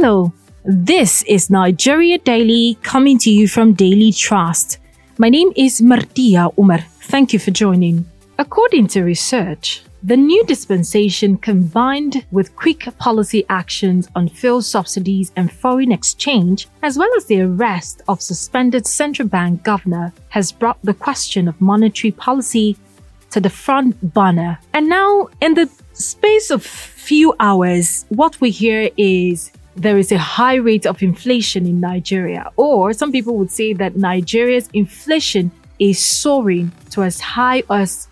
Hello, this is Nigeria Daily coming to you from Daily Trust. My name is Martia Umar. Thank you for joining. According to research, the new dispensation combined with quick policy actions on fuel subsidies and foreign exchange, as well as the arrest of suspended central bank governor, has brought the question of monetary policy to the front burner. And now, in the space of few hours, what we hear is there is a high rate of inflation in Nigeria, or some people would say that Nigeria's inflation is soaring to as high as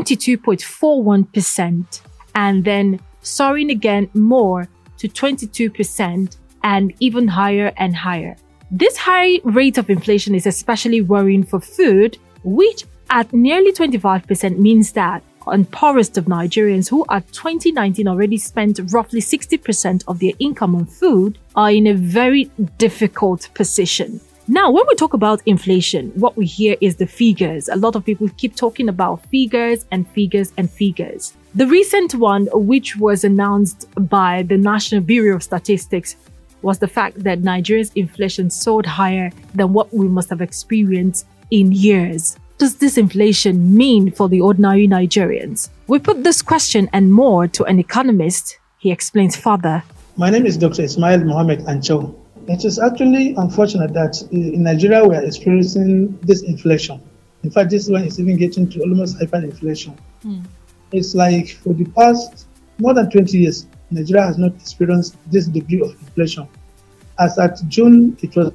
22.41% and then soaring again more to 22% and even higher and higher. This high rate of inflation is especially worrying for food, which at nearly 25% means that on poorest of Nigerians who at 2019 already spent roughly 60% of their income on food are in a very difficult position. Now, when we talk about inflation, what we hear is the figures. A lot of people keep talking about figures and figures and figures. The recent one, which was announced by the National Bureau of Statistics, was the fact that Nigeria's inflation soared higher than what we must have experienced in years. What does this inflation mean for the ordinary Nigerians? We put this question and more to an economist. He explains further. My name is Dr. Ismail Mohammed Ancho. It is actually unfortunate that in Nigeria we are experiencing this inflation. In fact, this one is even getting to almost hyperinflation. It's like for the past more than 20 years, Nigeria has not experienced this degree of inflation. As at June, it was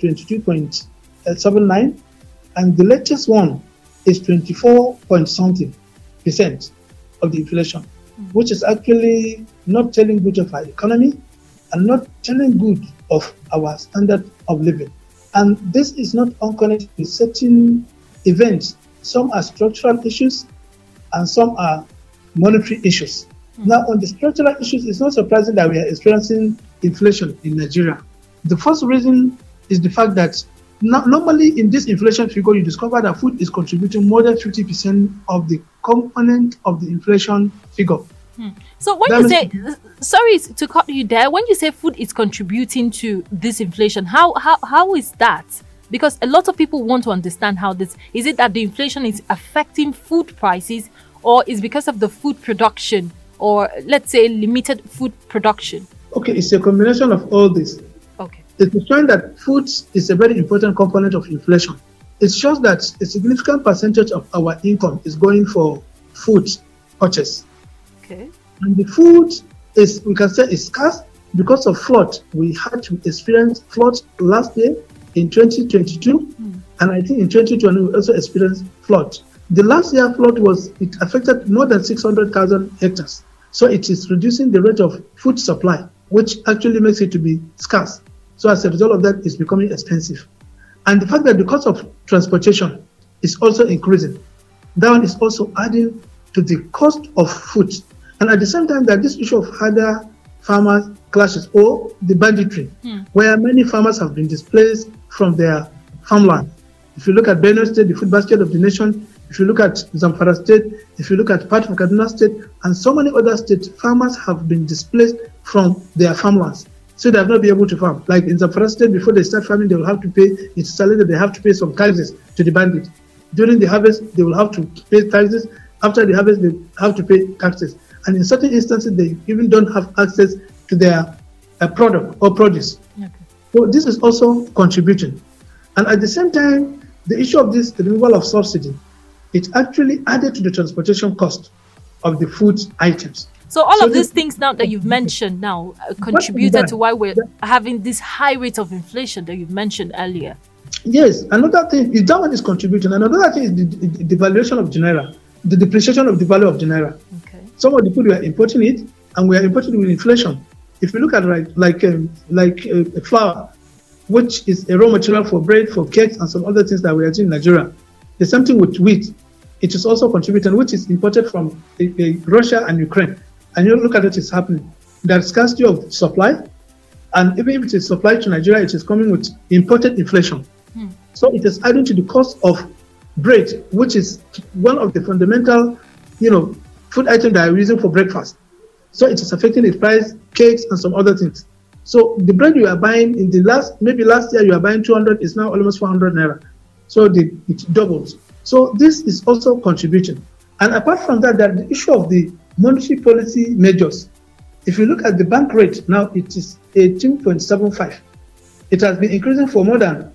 22.79, and the latest one is 24 point something percent of the inflation, which is actually not telling good of our economy and not telling good of our standard of living. And this is not unconnected with certain events. Some are structural issues and some are monetary issues. Now, on the structural issues, it's not surprising that we are experiencing inflation in Nigeria. The first reason is the fact that normally in this inflation figure, you discover that food is contributing more than 50% of the component of the inflation figure. So when you say, sorry to cut you there, when you say food is contributing to this inflation, how is that? Because a lot of people want to understand how this, is it that the inflation is affecting food prices, or is because of the food production, or let's say limited food production? Okay, it's a combination of all this. Okay. It is showing that food is a very important component of inflation. It shows that a significant percentage of our income is going for food purchase. Okay. And the food is, we can say, is scarce because of flood. We had to experience flood last year in 2022, and I think in 2020 we also experienced flood. The last year flood it affected more than 600,000 hectares. So it is reducing the rate of food supply, which actually makes it to be scarce. So as a result of that, it's becoming expensive. And the fact that the cost of transportation is also increasing, that one is also adding to the cost of food. And at the same time, that this issue of harder farmer clashes or the banditry, where many farmers have been displaced from their farmland. If you look at Benue State, the food basket of the nation, if you look at Zamfara State, if you look at part of Kaduna State, and so many other states, farmers have been displaced from their farmlands. So they have not been able to farm. Like in Zamfara State, before they start farming, they will have to pay, it's salary that they have to pay some taxes to the bandit. During the harvest, they will have to pay taxes. After the harvest, they have to pay taxes. And in certain instances, they even don't have access to their product or produce. Okay. So this is also contributing. And at the same time, the issue of this removal of subsidy, it actually added to the transportation cost of the food items. So all of these things now that you've mentioned now contributed to why we're having this high rate of inflation that you've mentioned earlier. Yes, another thing is that one is contributing. Another thing is the devaluation of the naira, the depreciation of the value of the naira. Okay. Some of the food we are importing it, and we are importing it with inflation. If you look at flour, which is a raw material for bread, for cakes, and some other things that we are doing in Nigeria, the same thing with wheat. It is also contributing, which is imported from Russia and Ukraine. And you look at what is happening. There's scarcity of supply, and even if it is supplied to Nigeria, it is coming with imported inflation. So it is adding to the cost of bread, which is one of the fundamental, food items that are using for breakfast. So it is affecting the price, cakes, and some other things. So the bread you are buying in last year you are buying 200 is now almost 400 naira. So it doubles. So this is also contributing. And apart from that, there's the issue of the monetary policy measures. If you look at the bank rate now, it is 18.75. It has been increasing for more than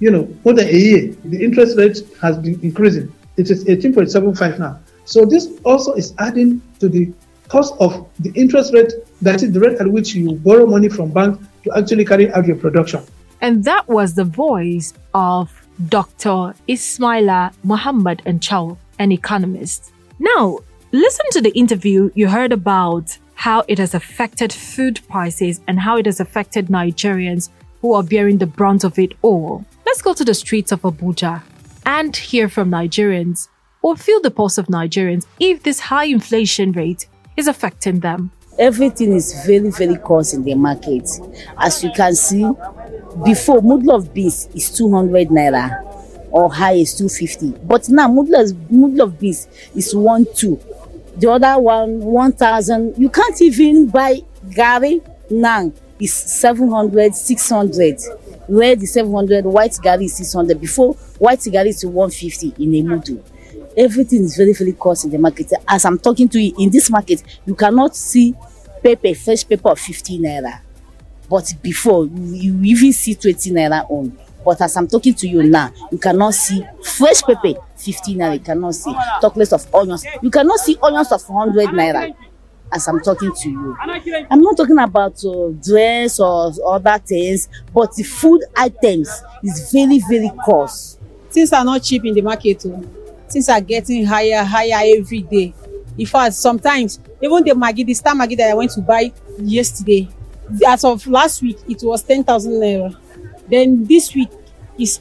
a year. The interest rate has been increasing. It is 18.75 now. So this also is adding to the cost of the interest rate, that is the rate at which you borrow money from banks to actually carry out your production. And that was the voice of Dr. Ismaila Muhammad Anchau, an economist. Now, listen to the interview you heard about how it has affected food prices and how it has affected Nigerians who are bearing the brunt of it all. Let's go to the streets of Abuja and hear from Nigerians, or feel the pulse of Nigerians if this high inflation rate is affecting them. Everything is very, very cost in the market. As you can see, before model of beans is 200 naira or high is 250. But now model of beans is 1,200. The other one 1,000. You can't even buy garri now. Is 700, 600. Where the 700 white garri is 600. Before white garri is 150 in a model. Everything is very, very cost in the market. As I'm talking to you, in this market, you cannot see fresh paper of 50 naira. But before, you even see 20 naira on. But as I'm talking to you now, you cannot see fresh paper 50 naira. You cannot see talk less of onions. You cannot see onions of 100 naira. As I'm talking to you, I'm not talking about dress or other things, but the food items is very, very cost. Things are not cheap in the market. Things are getting higher every day. In fact, sometimes even the star Maggi that I went to buy yesterday, as of last week, it was 10,000 naira. Then this week is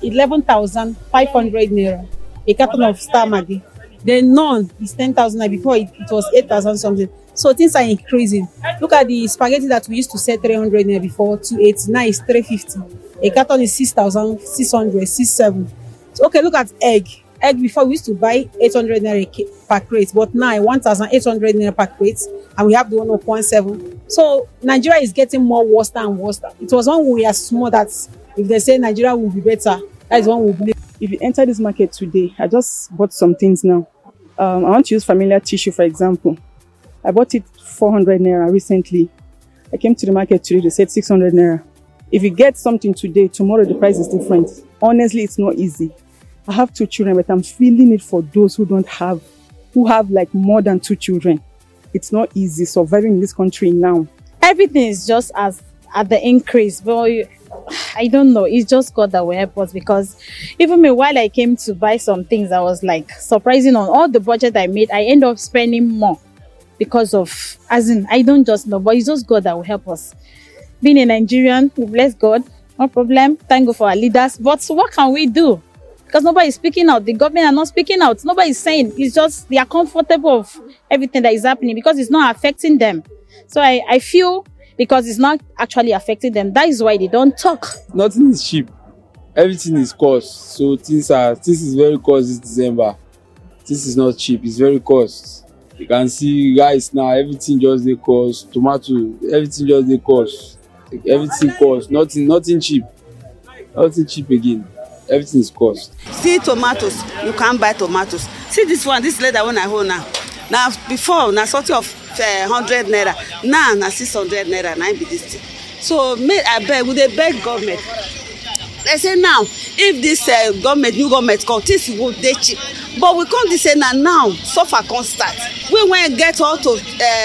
11,500 naira. A carton of star Maggi. Then none is 10,000 naira. Before it was 8,000 something. So things are increasing. Look at the spaghetti that we used to sell 300 naira before, 280. Now it's 350. A carton is 6,600, 6,700. So, okay, look at egg. Egg before we used to buy 800 naira per crate, but now 1,800 naira per crate, and we have the one of 1,700. So Nigeria is getting more worse and worse. It was when we are small that if they say Nigeria will be better, that is when we believe. If you enter this market today, I just bought some things now. I want to use familiar tissue, for example. I bought it 400 naira recently. I came to the market today, they said 600 naira. If you get something today, tomorrow the price is different. Honestly, it's not easy. I have 2 children, but I'm feeling it for those who have like more than 2 children. It's not easy surviving in this country now. Everything is just at the increase, but I don't know. It's just God that will help us, because even me, while I came to buy some things, I was like surprising on all the budget I made. I end up spending more because of, I don't just know, but it's just God that will help us. Being a Nigerian, we bless God, no problem. Thank God for our leaders. But what can we do? Because nobody is speaking out. The government are not speaking out. Nobody is saying. It's just they are comfortable of everything that is happening because it's not affecting them. So I feel because it's not actually affecting them, that is why they don't talk. Nothing is cheap. Everything is cost. So things is very cost this December. This is not cheap. It's very cost. You can see guys now, everything just they cost. Tomato, everything just they cost. Everything cost. Nothing cheap. Nothing cheap again. Everything is cost. See tomatoes, you can't buy tomatoes. See this one, this leather one I hold now. Now before, now sort of 100 naira. Now 600 naira. Now be this thing. So I beg, would they beg government? They say now, if this new government come, this will they cheap. But we can't say now, suffer can't start. We want to get all to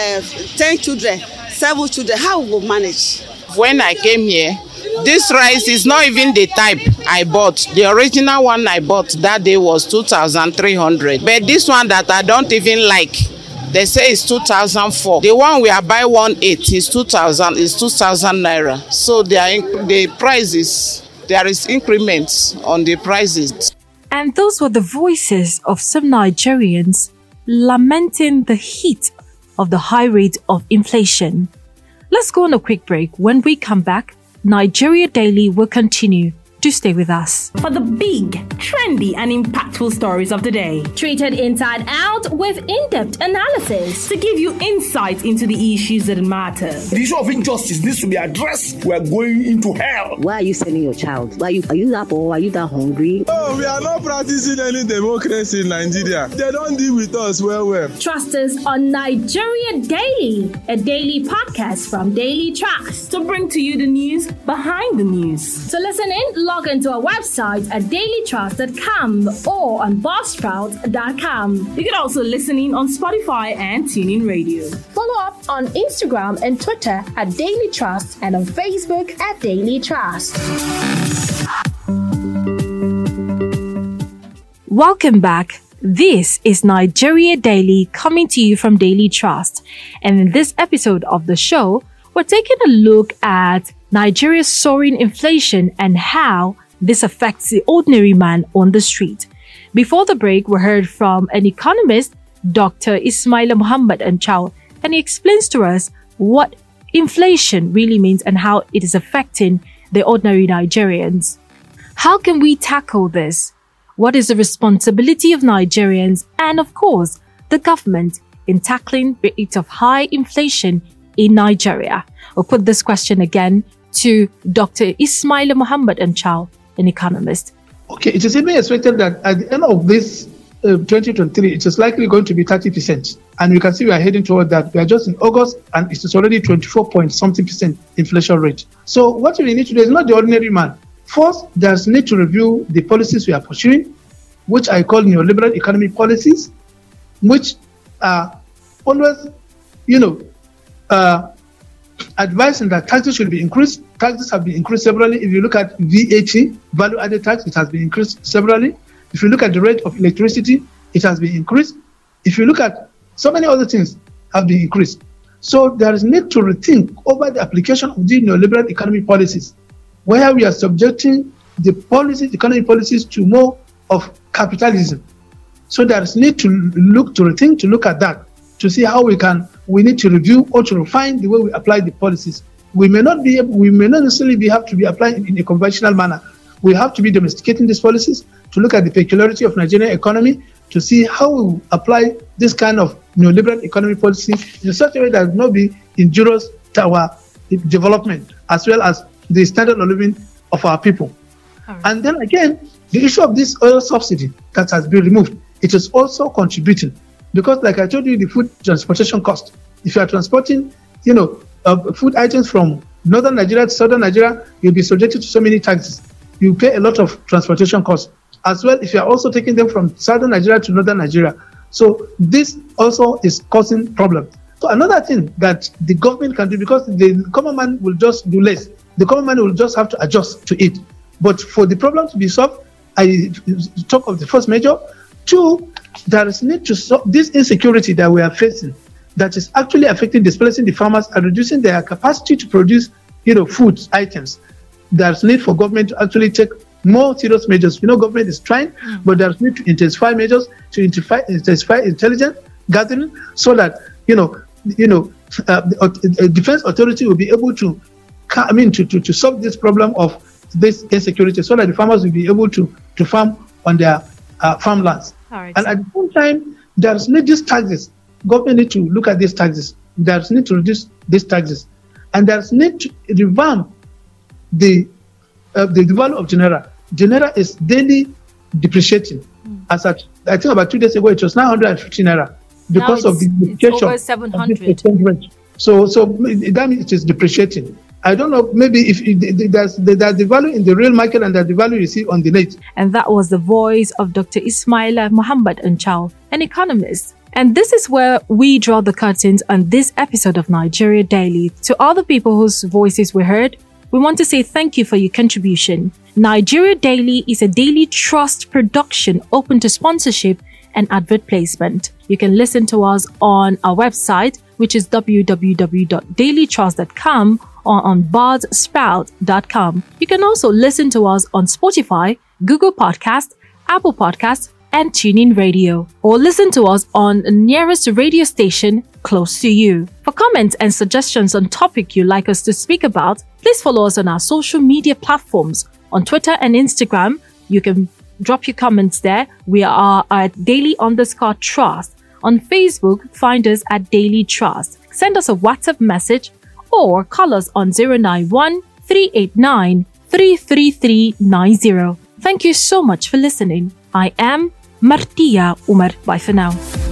10 children, 7 children. How we will manage? When I came here, this rice is not even the type I bought. The original one I bought that day was 2,300. But this one that I don't even like, they say it's 2,004. The one we are buying 1.8 is 2,000. Is 2,000 naira. So the prices, there is increments on the prices. And those were the voices of some Nigerians lamenting the heat of the high rate of inflation. Let's go on a quick break. When we come back, Nigeria Daily will continue. Do stay with us. For the big, trendy and impactful stories of the day. Treated inside out but with in-depth analysis to give you insight into the issues that matter. The issue of injustice needs to be addressed. We are going into hell. Why are you sending your child? Are you that poor? Are you that hungry? Oh, we are not practicing any democracy in Nigeria. They don't deal with us well. Trust us on Nigeria Daily, a daily podcast from Daily Trust to bring to you the news behind the news. To listen in, log into our website at dailytrust.com or on buzzsprout.com. You can also listen in on Spotify and TuneIn Radio. Follow up on Instagram and Twitter at Daily Trust and on Facebook at Daily Trust. Welcome back. This is Nigeria Daily coming to you from Daily Trust. And in this episode of the show, we're taking a look at Nigeria's soaring inflation and how this affects the ordinary man on the street. Before the break, we heard from an economist, Dr. Ismaila Muhammad Anchau, and he explains to us what inflation really means and how it is affecting the ordinary Nigerians. How can we tackle this? What is the responsibility of Nigerians and, of course, the government in tackling the rate of high inflation in Nigeria? We'll put this question again to Dr. Ismaila Muhammad Anchau, an economist. Okay, it is even expected that at the end of this 2023, it is likely going to be 30%. And you can see we are heading toward that. We are just in August and it is already 24.something% inflation rate. So what we need to do is not the ordinary man. First, there's need to review the policies we are pursuing, which I call neoliberal economic policies, which are always, advising that taxes should be increased. Taxes have been increased severally. If you look at VAT, value added tax, it has been increased severally. If you look at the rate of electricity, it has been increased. If you look at so many other things have been increased. So there is need to rethink over the application of the neoliberal economic policies, where we are subjecting the economic policies to more of capitalism. So there is need to look at that, to see how we need to review or to refine the way we apply the policies. We may not necessarily have to be applying in a conventional manner. We have to be domesticating these policies to look at the peculiarity of Nigerian economy, to see how we apply this kind of neoliberal economic policy in such a way that will not be injurious to our development as well as the standard of living of our people. Right. And then again, the issue of this oil subsidy that has been removed, it is also contributing, because like I told you, the food transportation cost, if you are transporting, food items from northern Nigeria to southern Nigeria, you'll be subjected to so many taxes. You pay a lot of transportation costs. As well, if you are also taking them from southern Nigeria to northern Nigeria. So this also is causing problems. So another thing that the government can do, because the common man will just do less, the common man will just have to adjust to it. But for the problem to be solved, I talk of the first measure. Two, there is need to solve this insecurity that we are facing, that is actually affecting, displacing the farmers and reducing their capacity to produce, food items. There's need for government to actually take more serious measures. Government is trying, but there's need to intensify measures, to intensify intelligence gathering, so that the defense authority will be able to solve this problem of this insecurity, so that the farmers will be able to farm on their farmlands. Right. And at the same time, there's need these taxes. Government need to look at these taxes. There's need to reduce these taxes, and there's need to revamp the value of Genera. Genera is daily depreciating. As at, I think about 2 days ago, it was 950 naira because of the depreciation. Over 700. So that means it is depreciating. I don't know, maybe if there's the value in the real market and there's the value you see on the net. And that was the voice of Dr. Ismaila Muhammad Anchau, an economist. And this is where we draw the curtains on this episode of Nigeria Daily. To all the people whose voices we heard, we want to say thank you for your contribution. Nigeria Daily is a Daily Trust production open to sponsorship and advert placement. You can listen to us on our website, which is www.dailytrust.com, or on buzzsprout.com. You can also listen to us on Spotify, Google Podcast, Apple Podcast, and TuneIn Radio, or listen to us on the nearest radio station close to you. For comments and suggestions on topic you'd like us to speak about, please follow us on our social media platforms. On Twitter and Instagram, you can drop your comments there. We are at daily_trust. On Facebook, find us at Daily Trust. Send us a WhatsApp message or call us on 091 389 33390. Thank you so much for listening. I am Martia Umar. Bye for now.